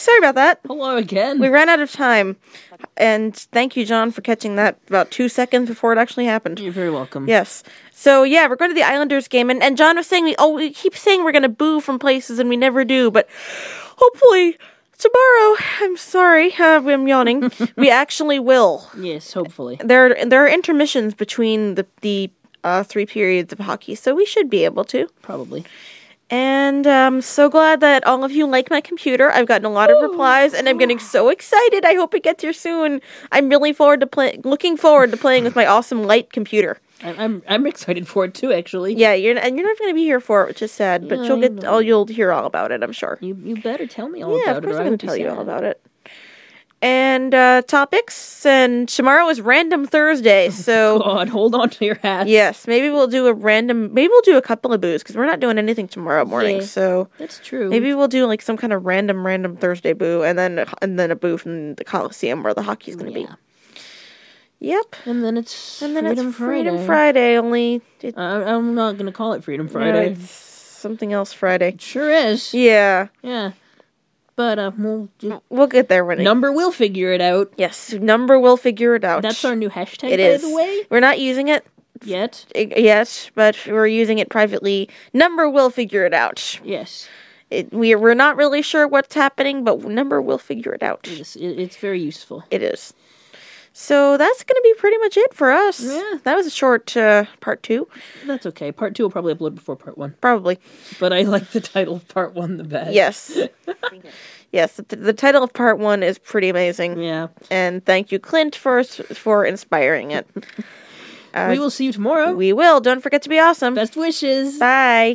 Sorry about that. Hello again. We ran out of time. And thank you, John, for catching that about 2 seconds before it actually happened. You're very welcome. Yes. So, yeah, we're going to the Islanders game. And John was saying, we keep saying we're going to boo from places, and we never do. But hopefully tomorrow, I'm sorry, I'm yawning, we actually will. Yes, hopefully. There are intermissions between the 3 periods of hockey, so we should be able to. Probably. And I'm so glad that all of you like my computer. I've gotten a lot of replies, and I'm getting so excited. I hope it gets here soon. I'm really looking forward to playing with my awesome light computer. I'm excited for it too, actually. Yeah, you're not going to be here for it, which is sad. But you'll hear all about it, I'm sure. You better tell me all about it. about it. Yeah, of course I'm going to tell you all about it. And topics, and tomorrow is Random Thursday, so... God, hold on to your hats. Yes, maybe we'll do a couple of boos, because we're not doing anything tomorrow morning, so... That's true. Maybe we'll do, like, some kind of random Thursday boo, and then a boo from the Coliseum where the hockey's gonna be. Yep. And then it's Freedom Friday. Friday, only... I'm not gonna call it Freedom Friday. No, it's something else Friday. It sure is. Yeah. Yeah. But, we'll get there when Number will figure it out. Yes, Number will figure it out. That's our new hashtag, It by is. the way. We're not using it yet, but we're using it privately. Number will figure it out. Yes. We're not really sure what's happening, but Number will figure it out. It's very useful. It is. So that's going to be pretty much it for us. Yeah. That was a short part 2. That's okay. Part 2 will probably upload before part 1. Probably. But I like the title of part 1 the best. Yes. Yes, the title of part 1 is pretty amazing. Yeah. And thank you, Clint, for inspiring it. We will see you tomorrow. We will. Don't forget to be awesome. Best wishes. Bye.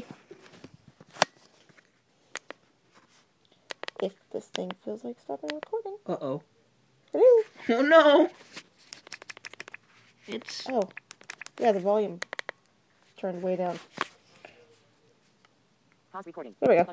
If this thing feels like stopping recording. Uh-oh. Hello. Oh, no. Oh. Yeah, the volume turned way down. Pause recording. There we go.